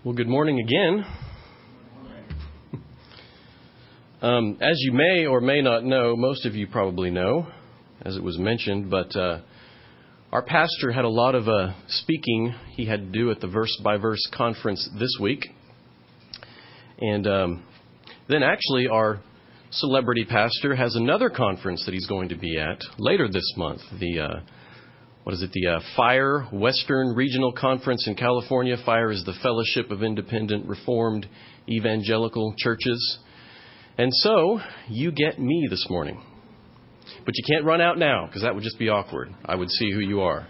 Well, good morning again. As you may or may not know, most of you probably know, as it was mentioned, but our pastor had a lot of speaking he had to do at the verse-by-verse conference this week. And then actually our celebrity pastor has another conference that he's going to be at later this month, the FIRE Western Regional Conference in California. FIRE is the Fellowship of Independent Reformed Evangelical Churches. And so, you get me this morning. But you can't run out now, because that would just be awkward. I would see who you are.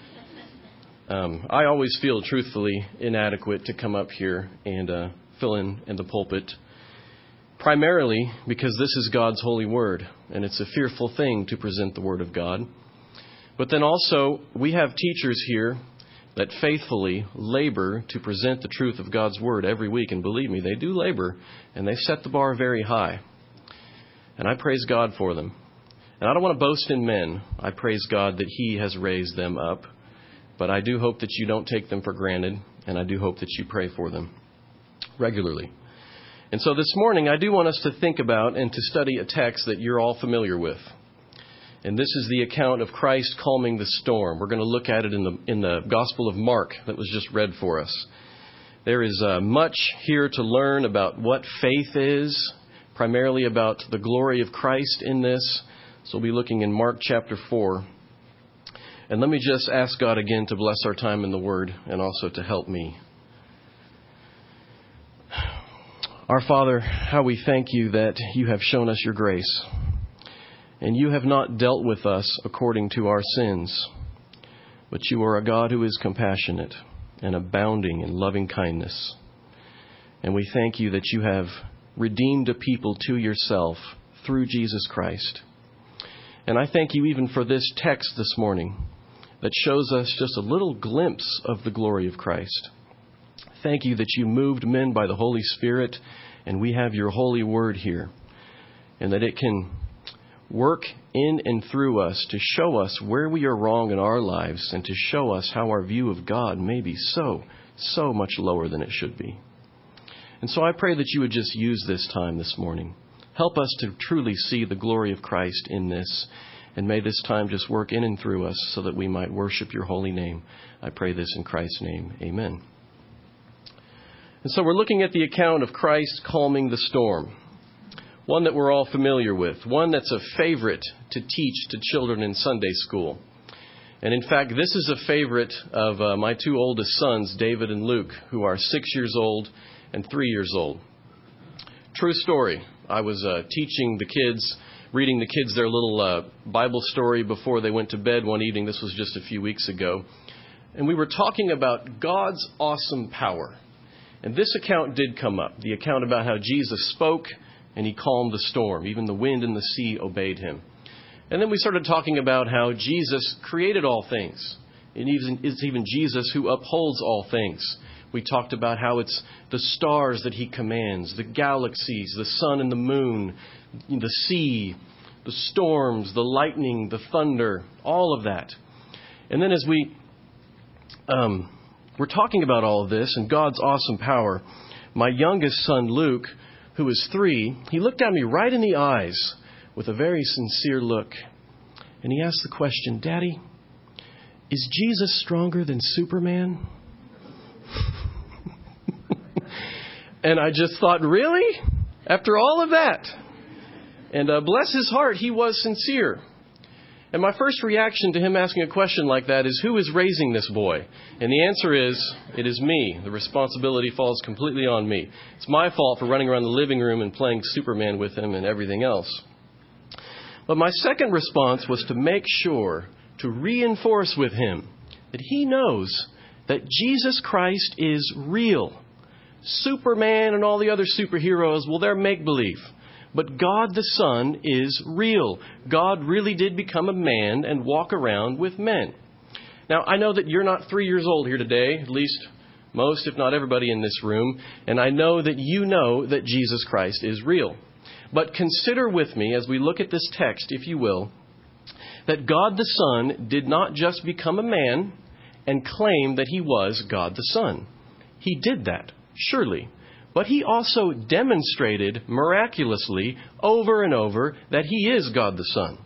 I always feel truthfully inadequate to come up here and fill in the pulpit. Primarily because this is God's holy word, and it's a fearful thing to present the word of God. But then also, we have teachers here that faithfully labor to present the truth of God's word every week. And believe me, they do labor, and they set the bar very high. And I praise God for them. And I don't want to boast in men. I praise God that He has raised them up. But I do hope that you don't take them for granted, and I do hope that you pray for them regularly. And so this morning, I do want us to think about and to study a text that you're all familiar with. And this is the account of Christ calming the storm. We're going to look at it in the Gospel of Mark that was just read for us. There is much here to learn about what faith is, primarily about the glory of Christ in this. So we'll be looking in Mark chapter 4. And let me just ask God again to bless our time in the Word and also to help me. Our Father, how we thank you that you have shown us your grace. And you have not dealt with us according to our sins, but you are a God who is compassionate and abounding in loving kindness. And we thank you that you have redeemed a people to yourself through Jesus Christ. And I thank you even for this text this morning that shows us just a little glimpse of the glory of Christ. Thank you that you moved men by the Holy Spirit, and we have your holy word here, and that it can work in and through us to show us where we are wrong in our lives and to show us how our view of God may be so much lower than it should be. And so I pray that you would just use this time this morning. Help us to truly see the glory of Christ in this. And may this time just work in and through us so that we might worship your holy name. I pray this in Christ's name. Amen. And so we're looking at the account of Christ calming the storm. One that we're all familiar with. One that's a favorite to teach to children in Sunday school. And in fact, this is a favorite of my two oldest sons, David and Luke, who are 6 years old and 3 years old. True story. I was teaching the kids, reading the kids their little Bible story before they went to bed one evening. This was just a few weeks ago. And we were talking about God's awesome power. And this account did come up. The account about how Jesus spoke and he calmed the storm. Even the wind and the sea obeyed him. And then we started talking about how Jesus created all things. And it's even Jesus who upholds all things. We talked about how it's the stars that he commands, the galaxies, the sun and the moon, the sea, the storms, the lightning, the thunder, all of that. And then as we're talking about all of this and God's awesome power, my youngest son, Luke, who is 3, he looked at me right in the eyes with a very sincere look. And he asked the question, "Daddy, is Jesus stronger than Superman?" And I just thought, really? After all of that? And bless his heart, he was sincere. And my first reaction to him asking a question like that is, who is raising this boy? And the answer is, it is me. The responsibility falls completely on me. It's my fault for running around the living room and playing Superman with him and everything else. But my second response was to make sure to reinforce with him that he knows that Jesus Christ is real. Superman and all the other superheroes, well, they're make-believe. But God the Son is real. God really did become a man and walk around with men. Now, I know that you're not 3 years old here today, at least most, if not everybody in this room. And I know that you know that Jesus Christ is real. But consider with me, as we look at this text, if you will, that God the Son did not just become a man and claim that he was God the Son. He did that. Surely. But he also demonstrated miraculously over and over that he is God the Son.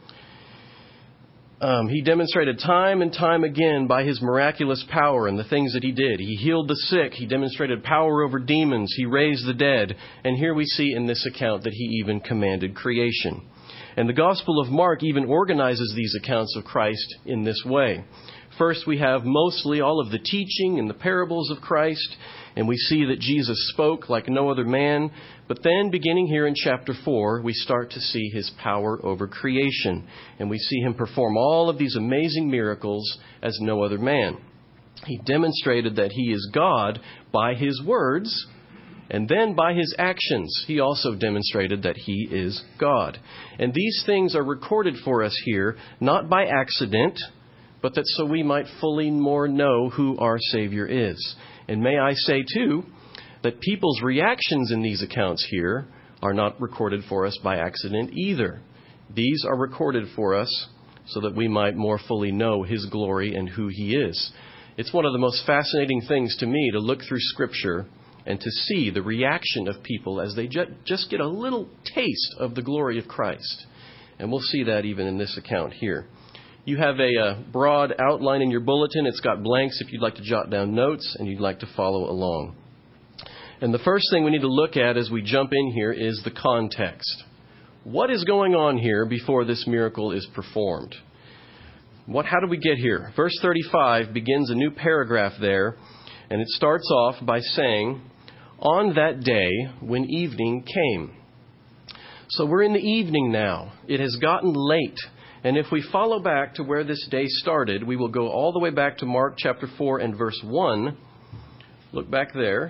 He demonstrated time and time again by his miraculous power and the things that he did. He healed the sick. He demonstrated power over demons. He raised the dead. And here we see in this account that he even commanded creation. And the Gospel of Mark even organizes these accounts of Christ in this way. First, we have mostly all of the teaching and the parables of Christ, and we see that Jesus spoke like no other man. But then, beginning here in chapter 4, we start to see his power over creation, and we see him perform all of these amazing miracles as no other man. He demonstrated that he is God by his words, and then by his actions, he also demonstrated that he is God. And these things are recorded for us here, not by accident, but that so we might fully more know who our Savior is. And may I say, too, that people's reactions in these accounts here are not recorded for us by accident either. These are recorded for us so that we might more fully know his glory and who he is. It's one of the most fascinating things to me to look through Scripture and to see the reaction of people as they just get a little taste of the glory of Christ. And we'll see that even in this account here. You have a broad outline in your bulletin. It's got blanks if you'd like to jot down notes and you'd like to follow along. And the first thing we need to look at as we jump in here is the context. What is going on here before this miracle is performed? How did we get here? Verse 35 begins a new paragraph there, and it starts off by saying, "On that day when evening came." So we're in the evening now. It has gotten late. And if we follow back to where this day started, we will go all the way back to Mark chapter 4 and verse 1. Look back there.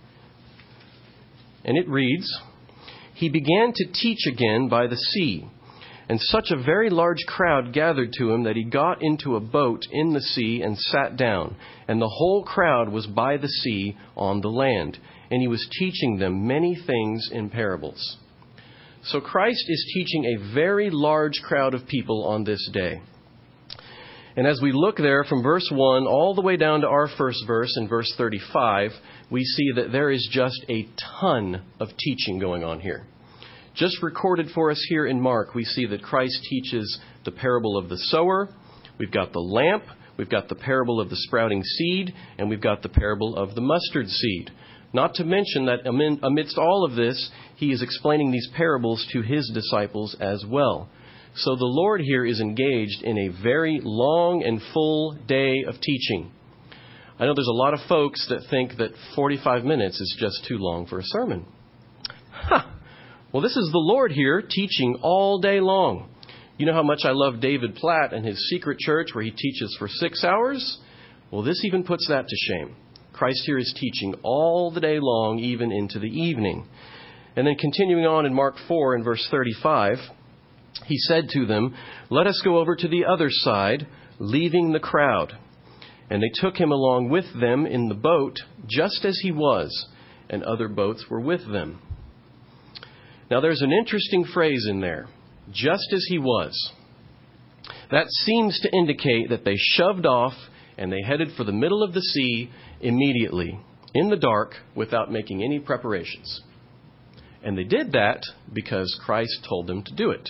And it reads, "He began to teach again by the sea, and such a very large crowd gathered to him that he got into a boat in the sea and sat down. And the whole crowd was by the sea on the land. And he was teaching them many things in parables." So Christ is teaching a very large crowd of people on this day. And as we look there from verse 1 all the way down to our first verse in verse 35, we see that there is just a ton of teaching going on here. Just recorded for us here in Mark, we see that Christ teaches the parable of the sower. We've got the lamp. We've got the parable of the sprouting seed. And we've got the parable of the mustard seed. Not to mention that amidst all of this, he is explaining these parables to his disciples as well. So the Lord here is engaged in a very long and full day of teaching. I know there's a lot of folks that think that 45 minutes is just too long for a sermon. Well, this is the Lord here teaching all day long. You know how much I love David Platt and his secret church where he teaches for 6 hours? Well, this even puts that to shame. Christ here is teaching all the day long, even into the evening. And then continuing on in Mark 4 and verse 35, he said to them, "Let us go over to the other side, leaving the crowd. And they took him along with them in the boat, just as he was, and other boats were with them." Now there's an interesting phrase in there, just as he was. That seems to indicate that they shoved off and they headed for the middle of the sea immediately, in the dark, without making any preparations. And they did that because Christ told them to do it.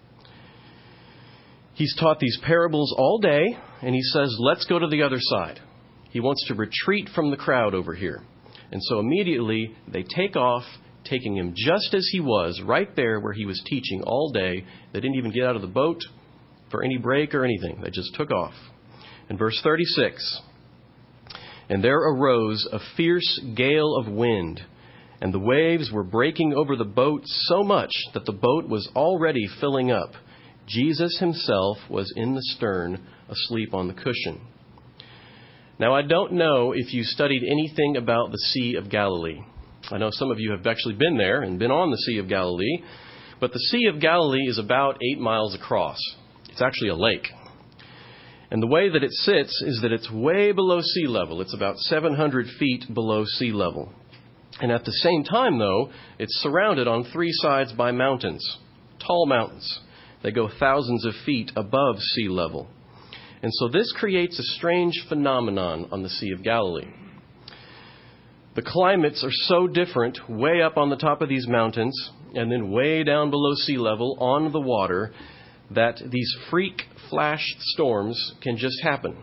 He's taught these parables all day, and he says, let's go to the other side. He wants to retreat from the crowd over here. And so immediately they take off, taking him just as he was, right there where he was teaching all day. They didn't even get out of the boat for any break or anything. They just took off. In verse 36, "And there arose a fierce gale of wind, and the waves were breaking over the boat so much that the boat was already filling up. Jesus himself was in the stern, asleep on the cushion." Now, I don't know if you studied anything about the Sea of Galilee. I know some of you have actually been there and been on the Sea of Galilee, but the Sea of Galilee is about 8 miles across. It's actually a lake. And the way that it sits is that it's way below sea level. It's about 700 feet below sea level. And at the same time, though, it's surrounded on 3 sides by mountains, tall mountains. They go thousands of feet above sea level. And so this creates a strange phenomenon on the Sea of Galilee. The climates are so different, way up on the top of these mountains and then way down below sea level on the water, that these freak flash storms can just happen.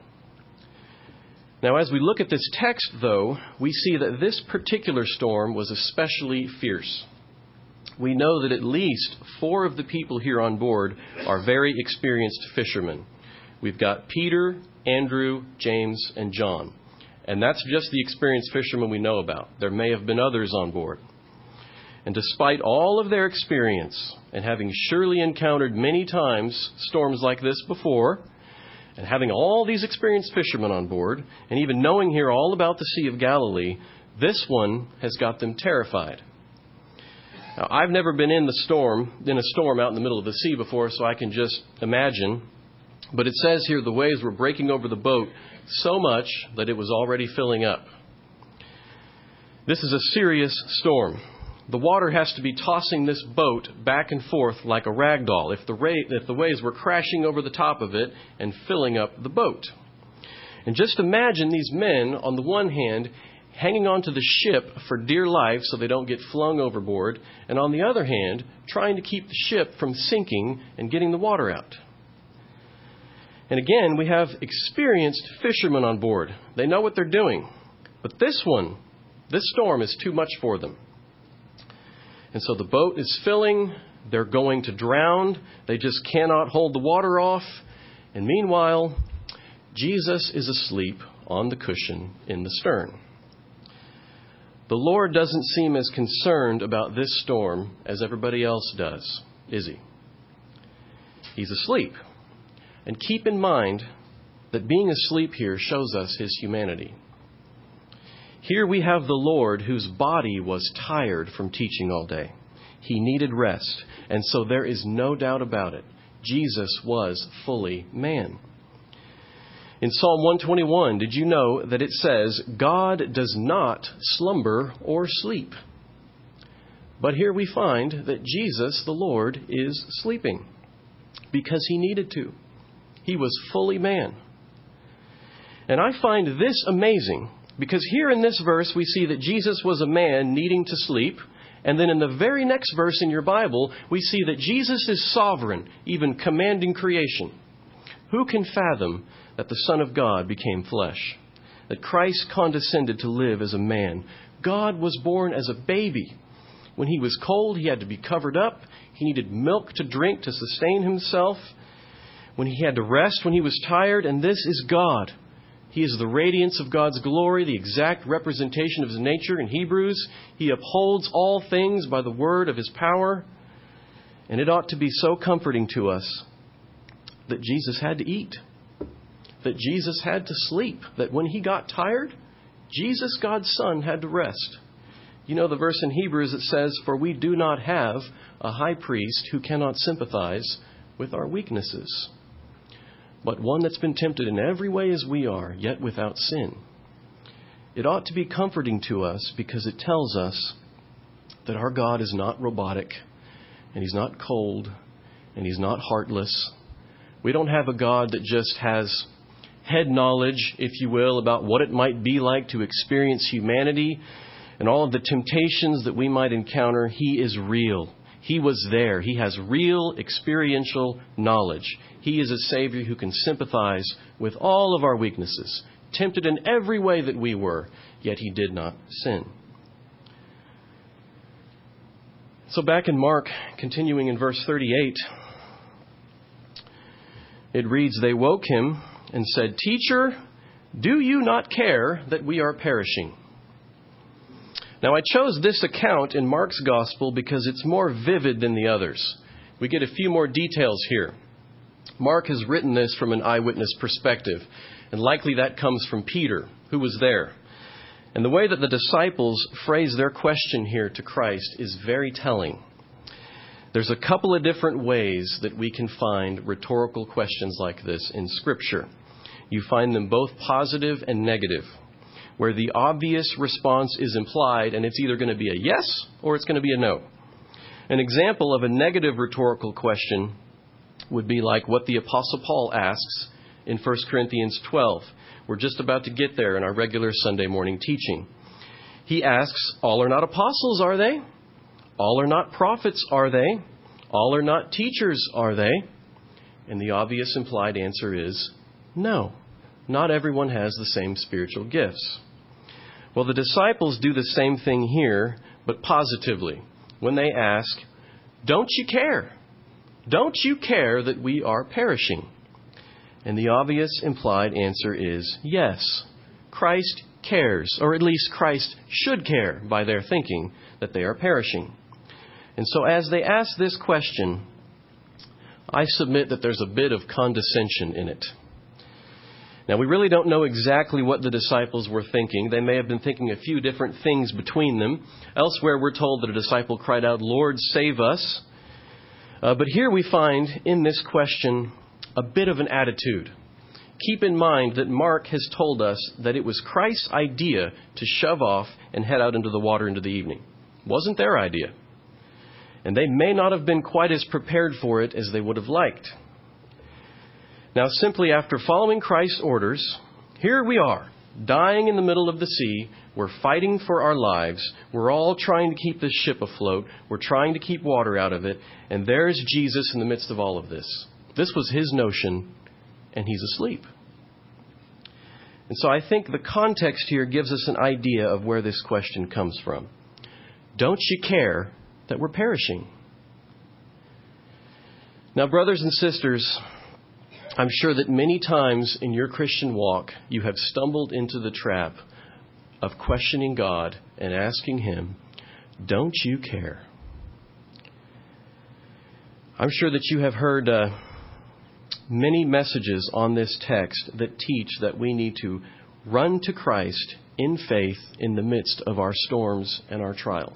Now, as we look at this text, though, we see that this particular storm was especially fierce. We know that at least 4 of the people here on board are very experienced fishermen. We've got Peter, Andrew, James, and John. And that's just the experienced fishermen we know about. There may have been others on board. And despite all of their experience, and having surely encountered many times storms like this before, and having all these experienced fishermen on board, and even knowing here all about the Sea of Galilee, this one has got them terrified. Now, I've never been in a storm out in the middle of the sea before, so I can just imagine. But it says here the waves were breaking over the boat so much that it was already filling up. This is a serious storm. The water has to be tossing this boat back and forth like a rag doll if the waves were crashing over the top of it and filling up the boat. And just imagine these men, on the one hand, hanging onto the ship for dear life so they don't get flung overboard, and on the other hand, trying to keep the ship from sinking and getting the water out. And again, we have experienced fishermen on board. They know what they're doing. But this storm is too much for them. And so the boat is filling. They're going to drown. They just cannot hold the water off. And meanwhile, Jesus is asleep on the cushion in the stern. The Lord doesn't seem as concerned about this storm as everybody else does, is he? He's asleep. And keep in mind that being asleep here shows us his humanity. Here we have the Lord whose body was tired from teaching all day. He needed rest, and so there is no doubt about it. Jesus was fully man. In Psalm 121, did you know that it says, God does not slumber or sleep? But here we find that Jesus, the Lord, is sleeping because he needed to. He was fully man. And I find this amazing because here in this verse we see that Jesus was a man needing to sleep. And then in the very next verse in your Bible, we see that Jesus is sovereign, even commanding creation. Who can fathom that the Son of God became flesh? That Christ condescended to live as a man. God was born as a baby. When he was cold, he had to be covered up. He needed milk to drink to sustain himself. When he had to rest, when he was tired, and this is God. He is the radiance of God's glory, the exact representation of his nature. In Hebrews, he upholds all things by the word of his power. And it ought to be so comforting to us that Jesus had to eat, that Jesus had to sleep, that when he got tired, Jesus, God's Son, had to rest. You know the verse in Hebrews that says, "For we do not have a high priest who cannot sympathize with our weaknesses, but one that's been tempted in every way as we are, yet without sin." It ought to be comforting to us because it tells us that our God is not robotic, and he's not cold, and he's not heartless. We don't have a God that just has head knowledge, if you will, about what it might be like to experience humanity and all of the temptations that we might encounter. He is real. He was there. He has real experiential knowledge. He is a Savior who can sympathize with all of our weaknesses, tempted in every way that we were, yet he did not sin. So back in Mark, continuing in verse 38, it reads, "They woke him and said, 'Teacher, do you not care that we are perishing?'" Now, I chose this account in Mark's gospel because it's more vivid than the others. We get a few more details here. Mark has written this from an eyewitness perspective, and likely that comes from Peter, who was there. And the way that the disciples phrase their question here to Christ is very telling. There's a couple of different ways that we can find rhetorical questions like this in Scripture. You find them both positive and negative, where the obvious response is implied, and it's either going to be a yes or it's going to be a no. An example of a negative rhetorical question would be like what the Apostle Paul asks in 1 Corinthians 12. We're just about to get there in our regular Sunday morning teaching. He asks, all are not apostles, are they? All are not prophets, are they? All are not teachers, are they? And the obvious implied answer is no. Not everyone has the same spiritual gifts. Well, the disciples do the same thing here, but positively, when they ask, don't you care? Don't you care that we are perishing? And the obvious implied answer is yes. Christ cares, or at least Christ should care by their thinking that they are perishing. And so as they ask this question, I submit that there's a bit of condescension in it. Now, we really don't know exactly what the disciples were thinking. They may have been thinking a few different things between them. Elsewhere, we're told that a disciple cried out, Lord, save us. But here we find in this question a bit of an attitude. Keep in mind that Mark has told us that it was Christ's idea to shove off and head out into the water into the evening. It wasn't their idea. And they may not have been quite as prepared for it as they would have liked. Now, simply after following Christ's orders, here we are, dying in the middle of the sea. We're fighting for our lives. We're all trying to keep this ship afloat. We're trying to keep water out of it. And there's Jesus in the midst of all of this. This was his notion, and he's asleep. And so I think the context here gives us an idea of where this question comes from. Don't you care that we're perishing? Now, brothers and sisters, I'm sure that many times in your Christian walk, you have stumbled into the trap of questioning God and asking him, don't you care? I'm sure that you have heard many messages on this text that teach that we need to run to Christ in faith in the midst of our storms and our trials.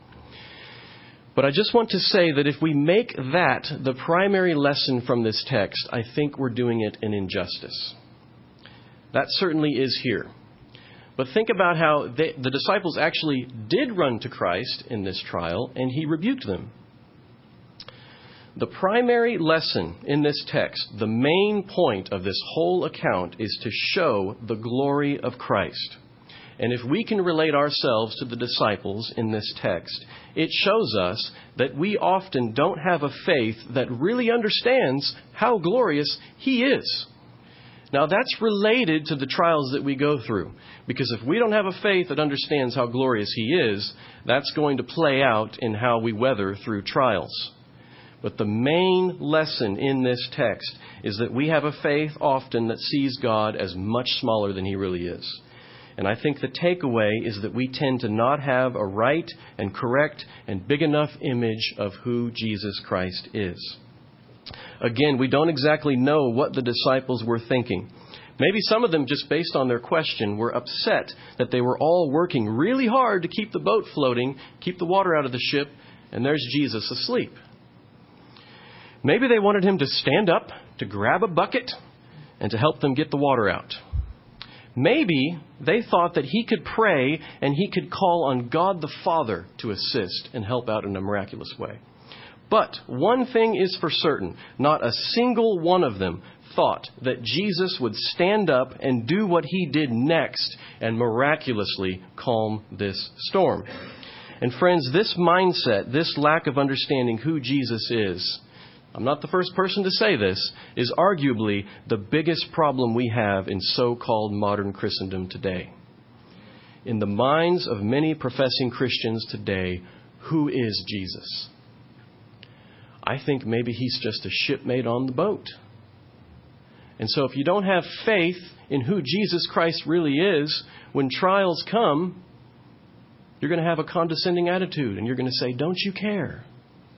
But I just want to say that if we make that the primary lesson from this text, I think we're doing it an injustice. That certainly is here. But think about how the disciples actually did run to Christ in this trial, and he rebuked them. The primary lesson in this text, the main point of this whole account, is to show the glory of Christ. And if we can relate ourselves to the disciples in this text, it shows us that we often don't have a faith that really understands how glorious he is. Now, that's related to the trials that we go through, because if we don't have a faith that understands how glorious he is, that's going to play out in how we weather through trials. But the main lesson in this text is that we have a faith often that sees God as much smaller than he really is. And I think the takeaway is that we tend to not have a right and correct and big enough image of who Jesus Christ is. Again, we don't exactly know what the disciples were thinking. Maybe some of them, just based on their question, were upset that they were all working really hard to keep the boat floating, keep the water out of the ship, and there's Jesus asleep. Maybe they wanted him to stand up, to grab a bucket, and to help them get the water out. Maybe they thought that he could pray and he could call on God the Father to assist and help out in a miraculous way. But one thing is for certain, not a single one of them thought that Jesus would stand up and do what he did next and miraculously calm this storm. And friends, this mindset, this lack of understanding who Jesus is, I'm not the first person to say this, is arguably the biggest problem we have in so-called modern Christendom today. In the minds of many professing Christians today, who is Jesus? I think maybe he's just a shipmate on the boat. And so if you don't have faith in who Jesus Christ really is, when trials come, you're going to have a condescending attitude and you're going to say, don't you care?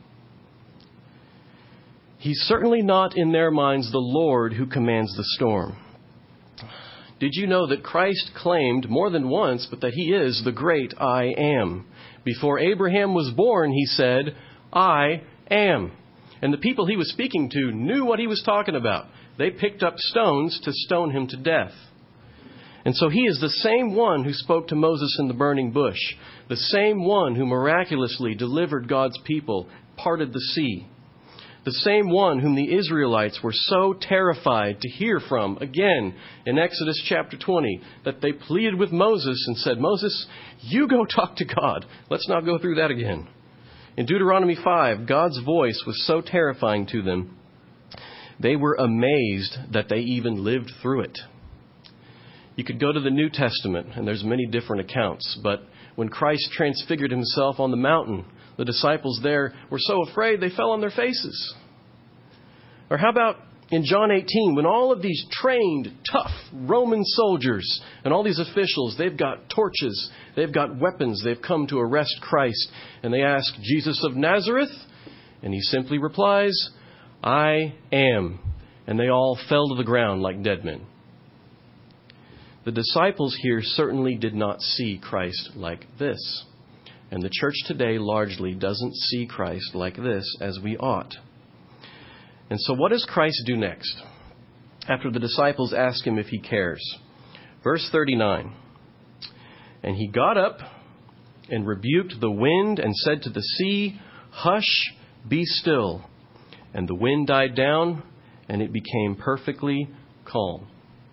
He's certainly not in their minds the Lord who commands the storm. Did you know that Christ claimed more than once, but that he is the great I am? Before Abraham was born, he said, I am. And the people he was speaking to knew what he was talking about. They picked up stones to stone him to death. And so he is the same one who spoke to Moses in the burning bush, the same one who miraculously delivered God's people, parted the sea, The same one whom the Israelites were so terrified to hear from, again, in Exodus chapter 20, that they pleaded with Moses and said, Moses, you go talk to God. Let's not go through that again. In Deuteronomy 5, God's voice was so terrifying to them, they were amazed that they even lived through it. You could go to the New Testament, and there's many different accounts, but when Christ transfigured himself on the mountain, the disciples there were so afraid they fell on their faces. Or how about in John 18, when all of these trained, tough Roman soldiers and all these officials, they've got torches, they've got weapons, they've come to arrest Christ, and they ask, Jesus of Nazareth? And he simply replies, I am. And they all fell to the ground like dead men. The disciples here certainly did not see Christ like this. And the church today largely doesn't see Christ like this as we ought. And so what does Christ do next? After the disciples ask him if he cares. Verse 39. And he got up and rebuked the wind and said to the sea, Hush, be still. And the wind died down and it became perfectly calm.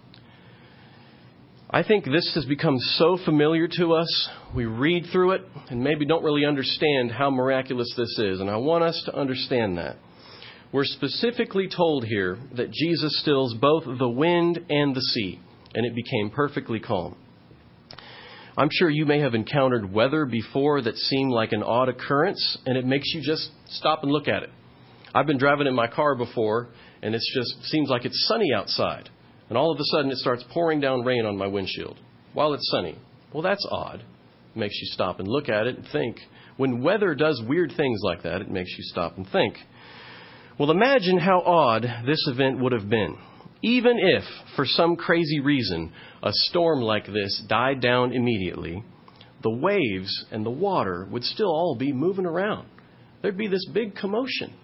I think this has become so familiar to us, we read through it and maybe don't really understand how miraculous this is. And I want us to understand that. We're specifically told here that Jesus stills both the wind and the sea, and it became perfectly calm. I'm sure you may have encountered weather before that seemed like an odd occurrence, and it makes you just stop and look at it. I've been driving in my car before, and it just seems like it's sunny outside. And all of a sudden, it starts pouring down rain on my windshield while it's sunny. Well, that's odd. It makes you stop and look at it and think. When weather does weird things like that, it makes you stop and think. Well, imagine how odd this event would have been. Even if, for some crazy reason, a storm like this died down immediately, the waves and the water would still all be moving around. There'd be this big commotion.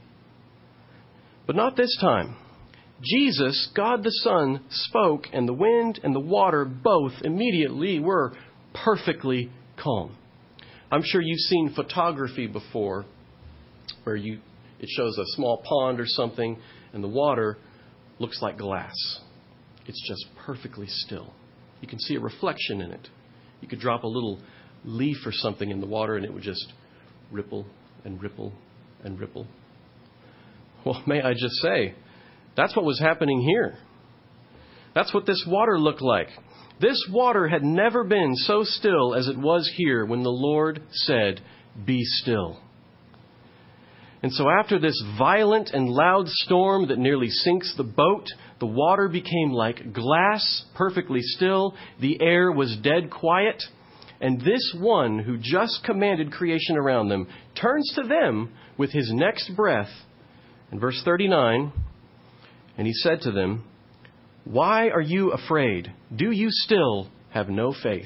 But not this time. Jesus, God the Son, spoke, and the wind and the water both immediately were perfectly calm. I'm sure you've seen photography before where it shows a small pond or something, and the water looks like glass. It's just perfectly still. You can see a reflection in it. You could drop a little leaf or something in the water, and it would just ripple and ripple and ripple. Well, may I just say, that's what was happening here. That's what this water looked like. This water had never been so still as it was here when the Lord said, "Be still." And so after this violent and loud storm that nearly sinks the boat, the water became like glass, perfectly still. The air was dead quiet. And this one who just commanded creation around them turns to them with his next breath. In verse 39, and he said to them, "Why are you afraid? Do you still have no faith?"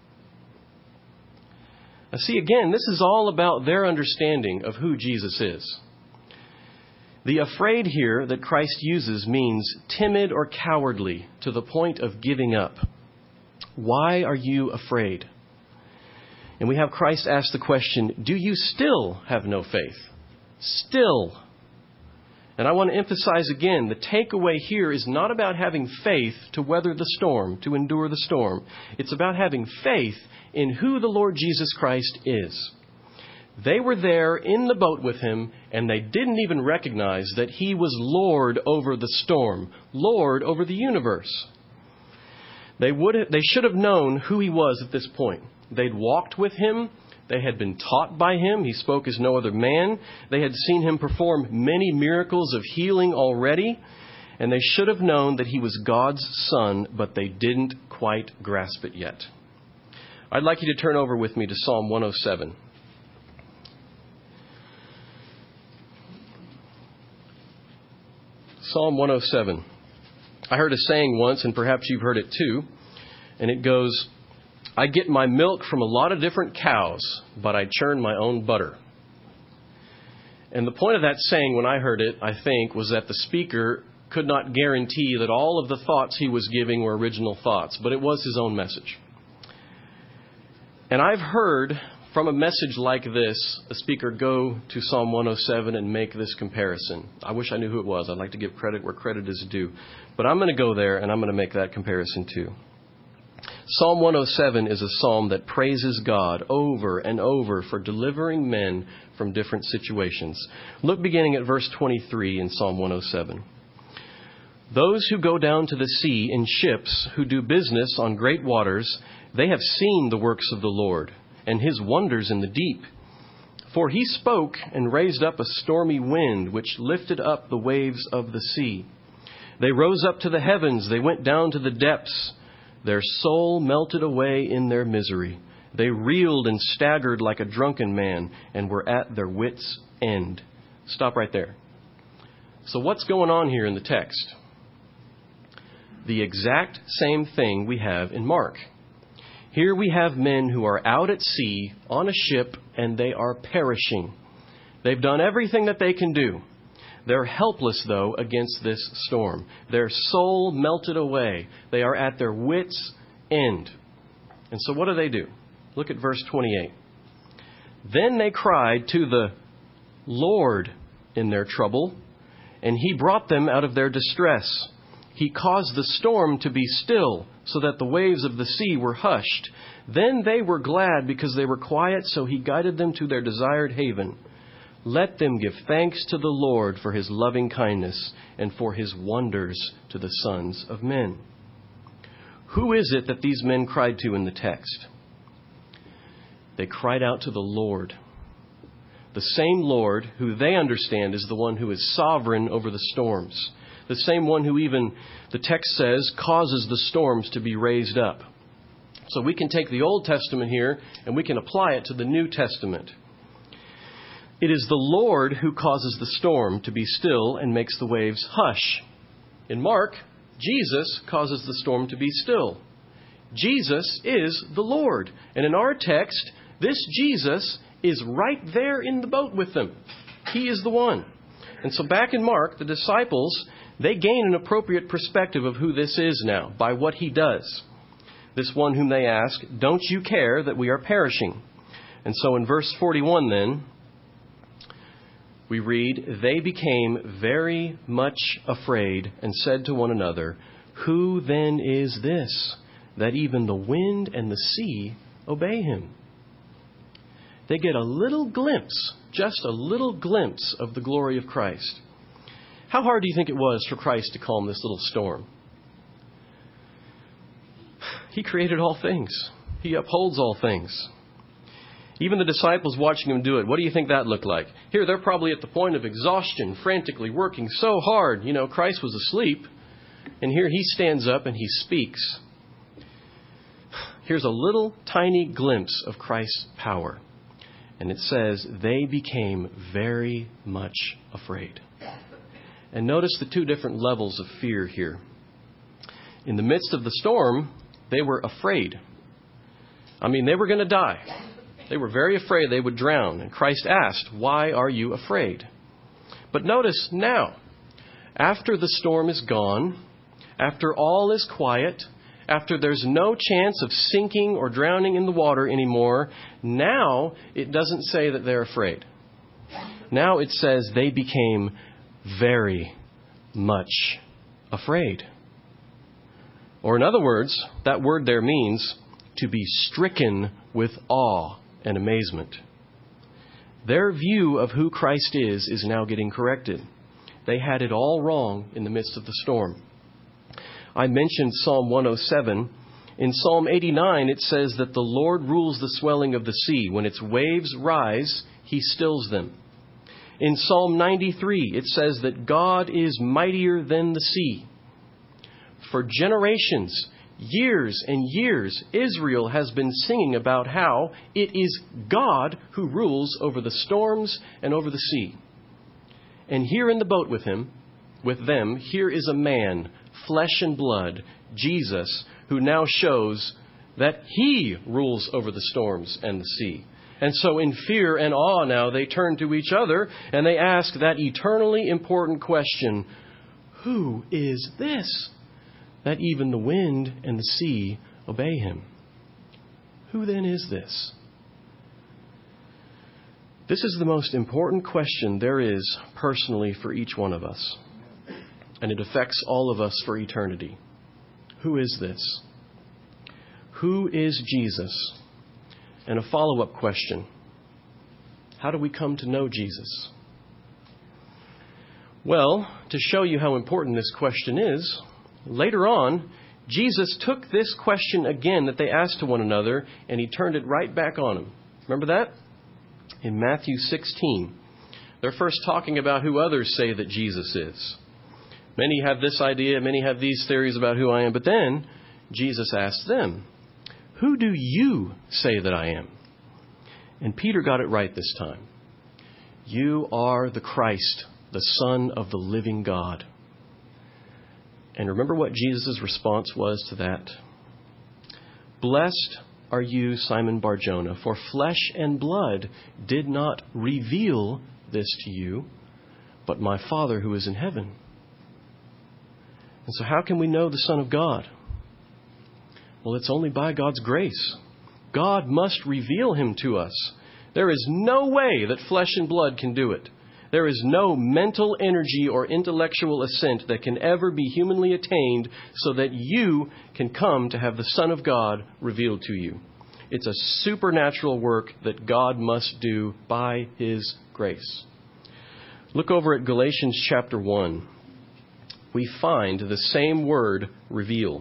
Now see, again, this is all about their understanding of who Jesus is. The afraid here that Christ uses means timid or cowardly to the point of giving up. Why are you afraid? And we have Christ ask the question, do you still have no faith? Still. And I want to emphasize again, the takeaway here is not about having faith to weather the storm, to endure the storm. It's about having faith in who the Lord Jesus Christ is. They were there in the boat with him, and they didn't even recognize that he was Lord over the storm, Lord over the universe. They should have known who he was at this point. They'd walked with him. They had been taught by him. He spoke as no other man. They had seen him perform many miracles of healing already. And they should have known that he was God's Son, but they didn't quite grasp it yet. I'd like you to turn over with me to Psalm 107. Psalm 107. I heard a saying once, and perhaps you've heard it too, and it goes, "I get my milk from a lot of different cows, but I churn my own butter." And the point of that saying, when I heard it, I think, was that the speaker could not guarantee that all of the thoughts he was giving were original thoughts, but it was his own message. And I've heard from a message like this, a speaker go to Psalm 107 and make this comparison. I wish I knew who it was. I'd like to give credit where credit is due. But I'm going to go there and I'm going to make that comparison too. Psalm 107 is a psalm that praises God over and over for delivering men from different situations. Look beginning at verse 23 in Psalm 107. Those who go down to the sea in ships, who do business on great waters, they have seen the works of the Lord and his wonders in the deep. For he spoke and raised up a stormy wind, which lifted up the waves of the sea. They rose up to the heavens, they went down to the depths. Their soul melted away in their misery. They reeled and staggered like a drunken man and were at their wits' end. Stop right there. So what's going on here in the text? The exact same thing we have in Mark. Here we have men who are out at sea on a ship and they are perishing. They've done everything that they can do. They're helpless, though, against this storm. Their soul melted away. They are at their wits' end. And so what do? Look at verse 28. Then they cried to the Lord in their trouble, and he brought them out of their distress. He caused the storm to be still, so that the waves of the sea were hushed. Then they were glad because they were quiet, so he guided them to their desired haven. Let them give thanks to the Lord for his loving kindness and for his wonders to the sons of men. Who is it that these men cried to in the text? They cried out to the Lord. The same Lord who they understand is the one who is sovereign over the storms. The same one who even, the text says, causes the storms to be raised up. So we can take the Old Testament here and we can apply it to the New Testament. It is the Lord who causes the storm to be still and makes the waves hush. In Mark, Jesus causes the storm to be still. Jesus is the Lord. And in our text, this Jesus is right there in the boat with them. He is the one. And so back in Mark, the disciples, they gain an appropriate perspective of who this is now by what he does. This one whom they ask, don't you care that we are perishing? And so in verse 41 then, we read, they became very much afraid and said to one another, who then is this, that even the wind and the sea obey him? They get a little glimpse, just a little glimpse of the glory of Christ. How hard do you think it was for Christ to calm this little storm? He created all things. He upholds all things. Even the disciples watching him do it, what do you think that looked like? Here, they're probably at the point of exhaustion, frantically working so hard. You know, Christ was asleep. And here he stands up and he speaks. Here's a little tiny glimpse of Christ's power. And it says, they became very much afraid. And notice the two different levels of fear here. In the midst of the storm, they were afraid. I mean, they were going to die. They were very afraid they would drown. And Christ asked, why are you afraid? But notice now, after the storm is gone, after all is quiet, after there's no chance of sinking or drowning in the water anymore, now it doesn't say that they're afraid. Now it says they became very much afraid. Or in other words, that word there means to be stricken with awe and amazement. Their view of who Christ is now getting corrected. They had it all wrong in the midst of the storm. I mentioned Psalm 107. In Psalm 89, it says that the Lord rules the swelling of the sea. When its waves rise, he stills them. In Psalm 93, it says that God is mightier than the sea. For generations, years and years, Israel has been singing about how it is God who rules over the storms and over the sea. And here in the boat with them, here is a man, flesh and blood, Jesus, who now shows that he rules over the storms and the sea. And so in fear and awe now, they turn to each other and they ask that eternally important question, who is this, that even the wind and the sea obey him? Who then is this? This is the most important question there is personally for each one of us. And it affects all of us for eternity. Who is this? Who is Jesus? And a follow-up question. How do we come to know Jesus? Well, to show you how important this question is, later on, Jesus took this question again that they asked to one another, and he turned it right back on them. Remember that? In Matthew 16. They're first talking about who others say that Jesus is. Many have this idea, many have these theories about who I am, but then Jesus asked them, "Who do you say that I am?" And Peter got it right this time. "You are the Christ, the Son of the living God." And remember what Jesus' response was to that? "Blessed are you, Simon Bar-Jonah, for flesh and blood did not reveal this to you, but my Father who is in heaven." And so how can we know the Son of God? Well, it's only by God's grace. God must reveal him to us. There is no way that flesh and blood can do it. There is no mental energy or intellectual assent that can ever be humanly attained so that you can come to have the Son of God revealed to you. It's a supernatural work that God must do by his grace. Look over at Galatians chapter 1. We find the same word, reveal.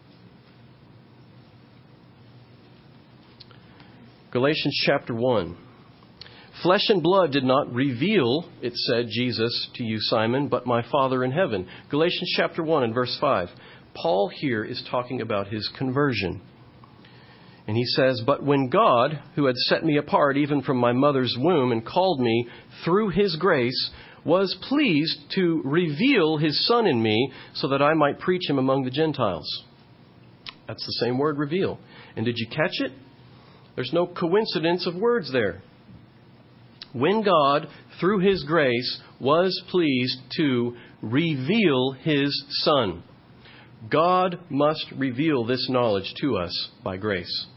Galatians chapter 1. "Flesh and blood did not reveal," it said, "Jesus to you, Simon, but my Father in heaven." Galatians chapter 1 and verse 5. Paul here is talking about his conversion. And he says, "But when God, who had set me apart even from my mother's womb and called me through his grace, was pleased to reveal his Son in me so that I might preach him among the Gentiles." That's the same word, reveal. And did you catch it? There's no coincidence of words there. When God, through his grace, was pleased to reveal his Son. God must reveal this knowledge to us by grace.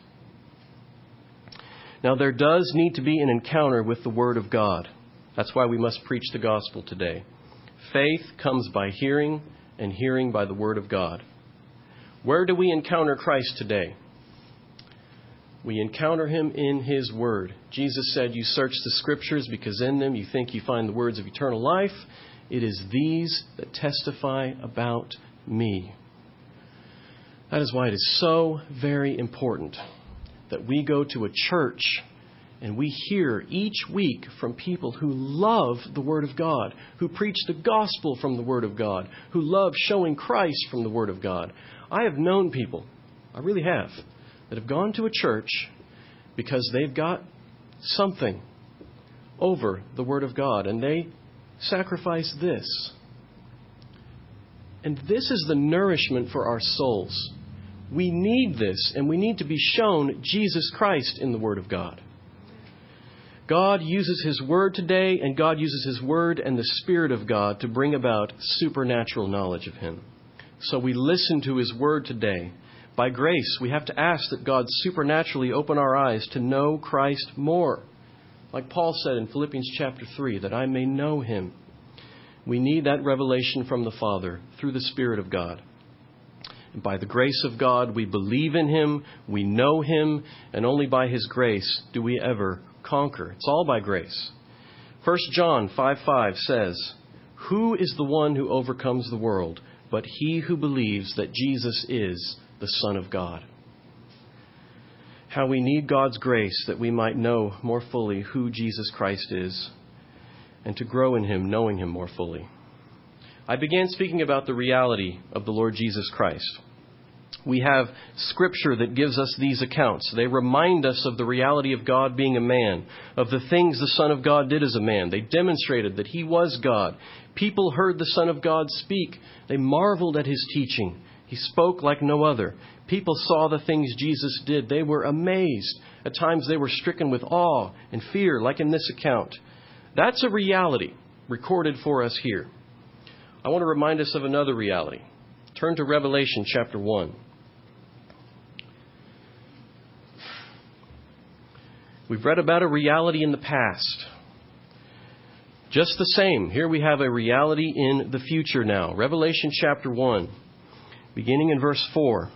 Now, there does need to be an encounter with the Word of God. That's why we must preach the gospel today. Faith comes by hearing, and hearing by the Word of God. Where do we encounter Christ today? We encounter him in his Word. Jesus said, "You search the Scriptures because in them you think you find the words of eternal life. It is these that testify about me." That is why it is so very important that we go to a church and we hear each week from people who love the Word of God, who preach the gospel from the Word of God, who love showing Christ from the Word of God. I have known people, I really have, that have gone to a church because they've got something over the Word of God, and they sacrifice this. And this is the nourishment for our souls. We need this, and we need to be shown Jesus Christ in the Word of God. God uses his Word today, and God uses his Word and the Spirit of God to bring about supernatural knowledge of him. So we listen to his Word today. By grace, we have to ask that God supernaturally open our eyes to know Christ more. Like Paul said in Philippians chapter 3, that I may know him. We need that revelation from the Father through the Spirit of God. And by the grace of God, we believe in him, we know him, and only by his grace do we ever conquer. It's all by grace. 1 John 5:5 says, "Who is the one who overcomes the world, but he who believes that Jesus is the Son of God?" How we need God's grace that we might know more fully who Jesus Christ is and to grow in him, knowing him more fully. I began speaking about the reality of the Lord Jesus Christ. We have Scripture that gives us these accounts. They remind us of the reality of God being a man, of the things the Son of God did as a man. They demonstrated that he was God. People heard the Son of God speak. They marveled at his teaching. He spoke like no other. People saw the things Jesus did. They were amazed. At times they were stricken with awe and fear, like in this account. That's a reality recorded for us here. I want to remind us of another reality. Turn to Revelation chapter 1. We've read about a reality in the past. Just the same, here we have a reality in the future now. Revelation chapter 1, beginning in verse 4.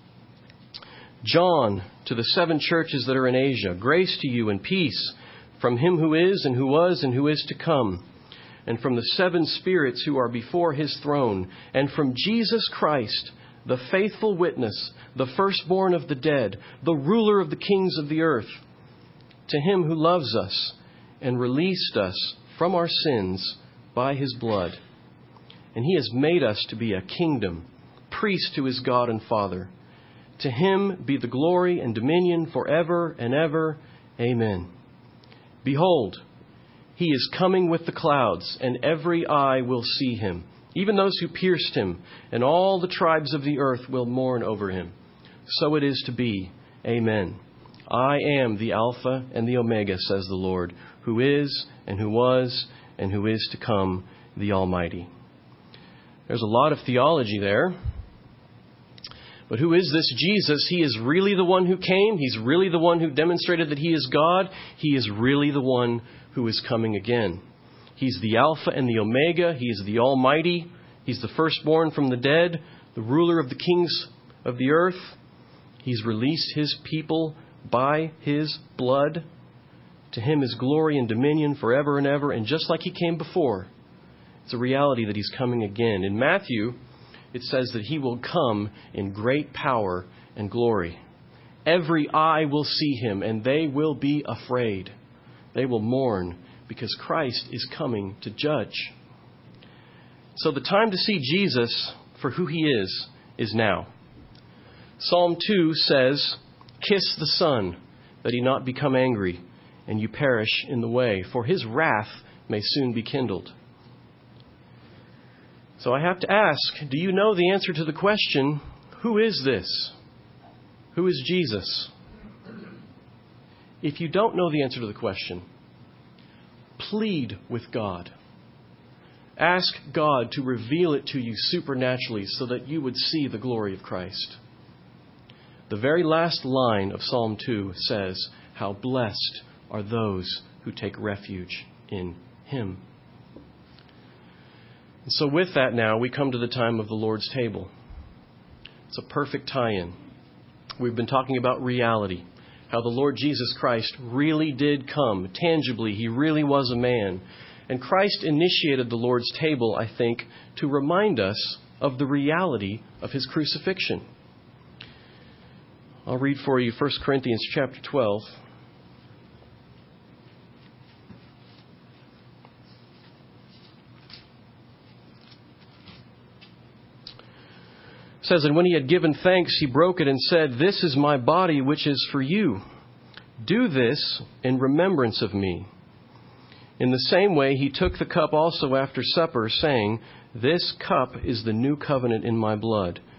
John, to the 7 churches that are in Asia, grace to you and peace from him who is and who was and who is to come, and from the 7 spirits who are before his throne, and from Jesus Christ, the faithful witness, the firstborn of the dead, the ruler of the kings of the earth, to him who loves us and released us from our sins by his blood. And he has made us to be a kingdom, priest to his God and Father. To him be the glory and dominion forever and ever. Amen. Behold, he is coming with the clouds, and every eye will see him, even those who pierced him, and all the tribes of the earth will mourn over him. So it is to be. Amen. I am the Alpha and the Omega, says the Lord, who is and who was and who is to come, the Almighty. There's a lot of theology there. But who is this Jesus? He is really the one who came. He's really the one who demonstrated that he is God. He is really the one who is coming again. He's the Alpha and the Omega. He is the Almighty. He's the firstborn from the dead, the ruler of the kings of the earth. He's released his people by his blood. To him is glory and dominion forever and ever. And just like he came before, it's a reality that he's coming again. In Matthew, it says that he will come in great power and glory. Every eye will see him, and they will be afraid. They will mourn because Christ is coming to judge. So the time to see Jesus for who he is now. Psalm 2 says, "Kiss the Son, that he not become angry, and you perish in the way, for his wrath may soon be kindled." So I have to ask, do you know the answer to the question, who is this? Who is Jesus? If you don't know the answer to the question, plead with God. Ask God to reveal it to you supernaturally so that you would see the glory of Christ. The very last line of Psalm 2 says, "How blessed are those who take refuge in him." And so with that now, we come to the time of the Lord's table. It's a perfect tie-in. We've been talking about reality, how the Lord Jesus Christ really did come. Tangibly, he really was a man. And Christ initiated the Lord's table, I think, to remind us of the reality of his crucifixion. I'll read for you 1 Corinthians chapter 12. It says, "And when he had given thanks, he broke it and said, 'This is my body, which is for you. Do this in remembrance of me.' In the same way, he took the cup also after supper, saying, 'This cup is the new covenant in my blood.